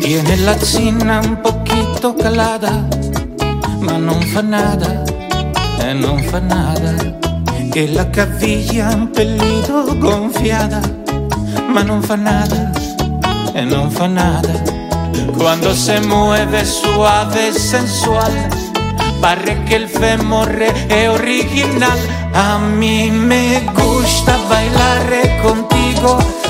Tiene la zinna un poquito calada, ma non fa nada, non fa nada. E la caviglia un pelito gonfiada, ma non fa nada, non fa nada. Cuando se mueve suave, sensual, parece que el fémur es original. A mí me gusta bailar contigo